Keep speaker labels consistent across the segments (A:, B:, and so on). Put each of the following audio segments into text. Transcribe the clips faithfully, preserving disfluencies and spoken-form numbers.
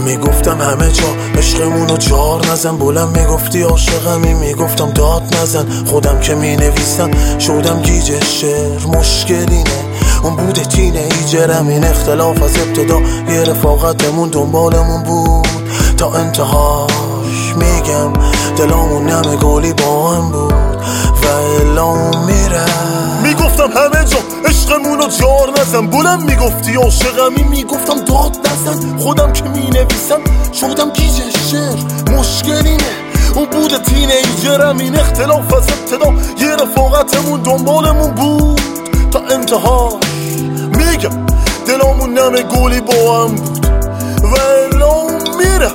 A: میگفتم همه جا عشقمونو جار نزن، بلند میگفتی عاشقمی میگفتم داد نزن. خودم که مینویسم شدم گیج شعر، مشکلینه اون بوده تینیجرم. این اختلاف از ابتدا یه رفاقتمون دنبالمون بود تا انتهاش. میگم دلامون نمه گلی با هم بود و الان میره.
B: میگفتم همه جا عشقمونو جار نزن، بلند میگفتی عاشقمی میگفتم داد نزن. خودم که مینویسم شدم گیج شعر، مشکلینه اون بوده تینیجرم. این اختلاف از ابتدا یه رفاقتمون دنبالمون بود تا انتهاش. میگم دلامون نمه گلی با هم بود و الان میره.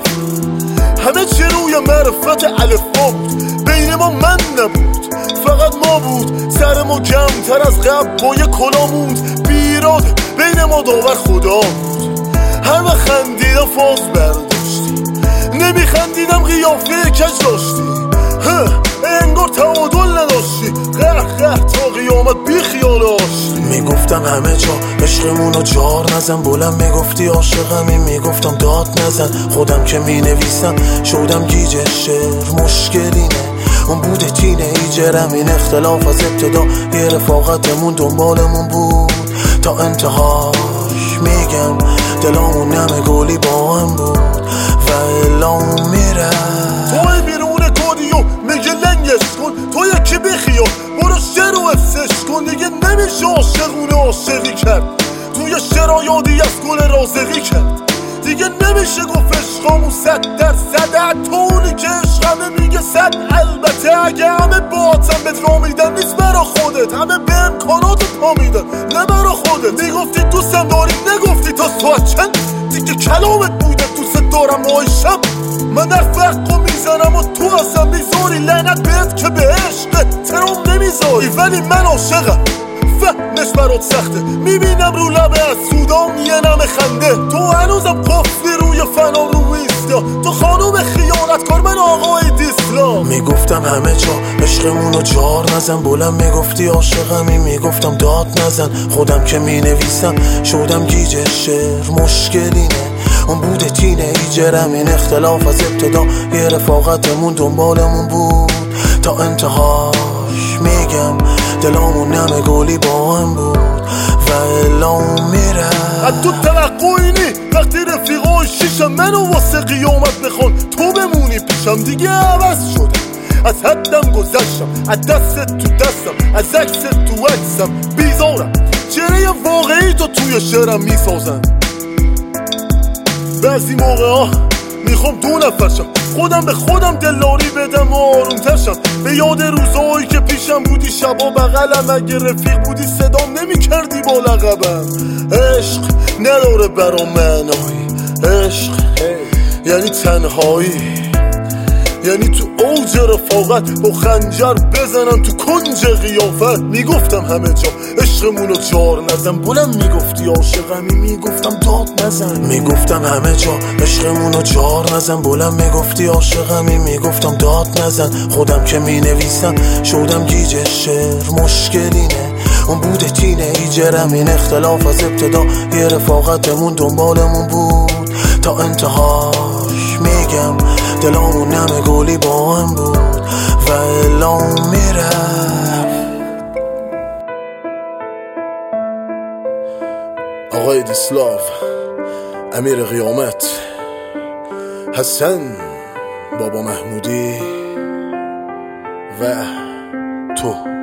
B: همه چی روی معرفت الفا بود، بین ما من نبود فقط ما بود. سر ما کمتر از قبل با یه کلا موند، بیراد بین ما داور خدا بود. هر وقت خندیدم فاز برداشتی، نمیخندیدم قیافه کج داشتی. انگار تعادل نداشتی، قهر قهر تا قیامت بی خیال آشتی.
A: میگفتم همه جا عشقمونو جار نزن، بلند میگفتی عاشقمی میگفتم داد نزن. خودم که مینویسم شدم گیج شعر، مشکلینه اون بوده تینیجرم. این اختلاف از ابتدا یه رفاقتمون دنبالمون بود تا انتهاش. میگم دلامون نمه گلی با هم بود و الان میره.
B: توی بیرون کودیو میگه لنگش کن، تو یکی بخیال برو شعر و افسش کن. دیگه نمیشه عاشقونه عاشقی کرد، توی شعر یادی از گل رازقی کرد. دیگه نمیشه گفت عشقامون صد در صد. حتونی که عشقمه میگه صد. البته اگه همه باعتم بهت را میدن نیست برا خودت، همه به امکاناتت پا میدن نه برا خودت. میگفتی دوستم داری نگفتی تا ساعت چند، دیگه کلامت بوده دوست دارم آیشم. من در فرق میزنم و تو اصلا میذاری، لعنت بهت که به عشقت ترام نمیذاری. ولی من عاشقم فهمش برات سخته، میبینم رو لبه از سودام یه نمه خنده. تو هنوزم قفلی روی فنا رو ایستا، تو خانوم خیانتکار من آقای دیسلام.
A: میگفتم همه جا عشقمونو جار نزن، بلند میگفتی عاشقمی میگفتم داد نزن. خودم که مینویسم شدم گیج شعر، مشکلینه اون بوده تینیجرم. این اختلاف از ابتدا یه رفاقتمون دنبالمون بود تا انتهاش. میگم دلامون نمه گلی با هم بود و الان میره.
B: از تو توقعی نی وقتی رفیقای شیشم منو واسه قیامت بخون، تو بمونی پیشم. دیگه عوض شده، از حدم گذشتم، از دست تو دستم، از عکس تو عکسم. بیزارم چهره واقعی تو توی شعرم میسازم. بعضی موقع ها میخوام دو نفرشم، خودم به خودم دلاری بدم و آروم ترشم. به یاد روزایی که پیشم بودی شبا بغلم، اگه رفیق بودی صدام نمی کردی با لقبم. عشق نداره برام معنایی، عشق یعنی تنهایی، یعنی تو اوج رفاقت با خنجر بزنم تو کنج قیافت. میگفتم همه جا عشقمونو جار نزن، بلند میگفتی عاشقمی میگفتم داد نزن.
A: میگفتم همه جا عشقمونو جار نزن، بلند میگفتی عاشقمی میگفتم داد نزن. خودم که مینویسم شدم گیج شعر، مشکلینه اون بوده تینیجرم. این اختلاف از ابتدا یه رفاقتمون دنبالمون بود تا انتهاش. میگم دلامون نمه گلی با هم بود و الان میره.
B: آقای دیسلاو، امیر قیامت، حسن بابا محمودی و تو.